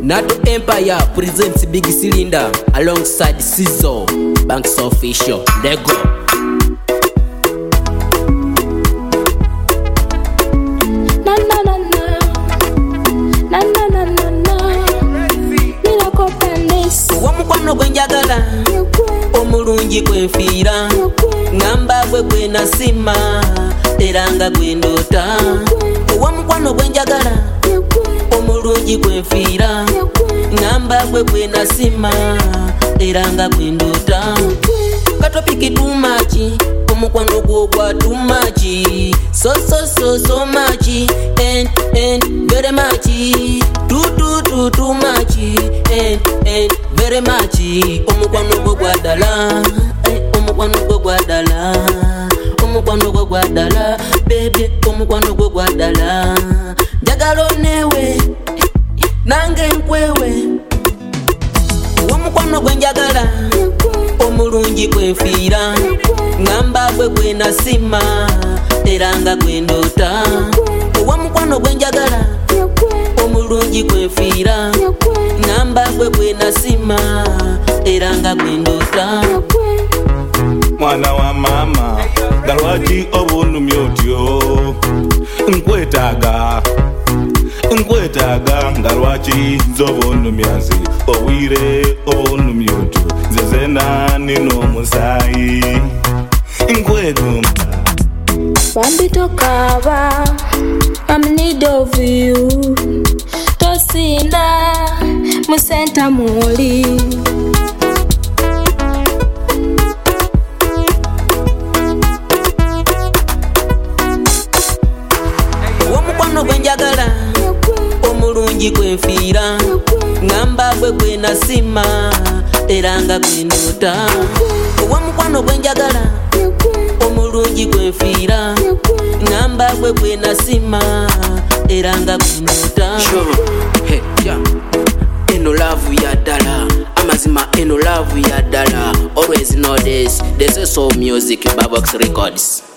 Nato Empire presents Big Cylinder alongside Sizzle, Banks Official. Lego. Wamukwano gwenjagala omulungi kwenfiira ngamba gwe gwenasima era nga gwendota. Wamukwano gwenjagala omulungi kwenfiira ngamba gwe gwenasima era nga gwendota. Katopiki too much, omukwano gwo gwa too much, so much and very much, too much and very much. Omukwano gwo gwa dala, omukwano gwo gwa dala, omukwano gwo gwa dala, baby, omukwano gwo gwa dala. Njagala newe nange nkwewe, omukwano gwenjagala omulungi kwenfiira ngamba gwe gwenasima era nga gwendota. Omukwano gwenjagala omulungi kwenfiira ngamba gwe gwenasima era nga gwendota. Mwana wa mama galwaki obunumya otyo, nkwetaaga ngalwaki z'obunumyazi obwire obunumya otyo zezena nino omusaayi nkwegomba. Wambitokaba I'm in need of you tosina musenta muli omukwano gwenjagala omulungi kwenfiira ngamba gwe gwenasima era nga gwendota. Omukwano gwenjagala omulungi kwenfiira ngamba gwe gwenasima era nga gwendota. Hey, yeah. Eno love ya dala amazima, eno love ya dala. Always know this is soul music, Babox Records.